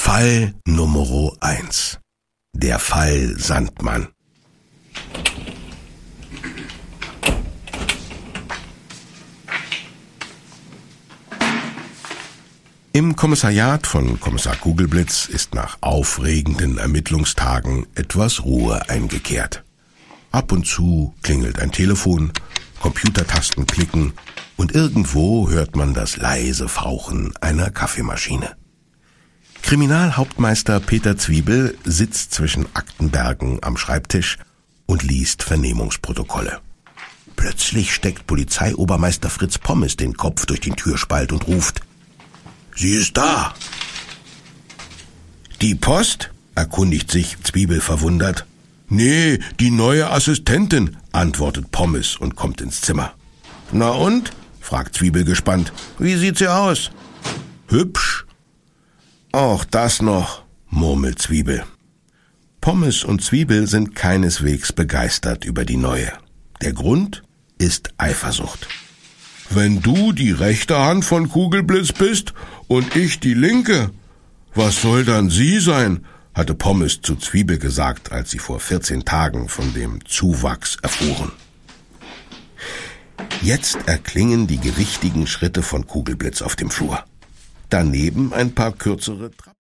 Fall Nummer 1. Der Fall Sandmann. Im Kommissariat von Kommissar Kugelblitz ist nach aufregenden Ermittlungstagen etwas Ruhe eingekehrt. Ab und zu klingelt ein Telefon, Computertasten klicken und irgendwo hört man das leise Fauchen einer Kaffeemaschine. Kriminalhauptmeister Peter Zwiebel sitzt zwischen Aktenbergen am Schreibtisch und liest Vernehmungsprotokolle. Plötzlich steckt Polizeiobermeister Fritz Pommes den Kopf durch den Türspalt und ruft: »Sie ist da!« »Die Post?« erkundigt sich Zwiebel verwundert. »Nee, die neue Assistentin«, antwortet Pommes und kommt ins Zimmer. »Na und?« fragt Zwiebel gespannt. »Wie sieht sie aus?« »Hübsch.« »Auch das noch«, murmelt Zwiebel. Pommes und Zwiebel sind keineswegs begeistert über die neue. Der Grund ist Eifersucht. »Wenn du die rechte Hand von Kugelblitz bist und ich die linke, was soll dann sie sein?«, hatte Pommes zu Zwiebel gesagt, als sie vor 14 Tagen von dem Zuwachs erfuhren. Jetzt erklingen die gewichtigen Schritte von Kugelblitz auf dem Flur. Daneben ein paar kürzere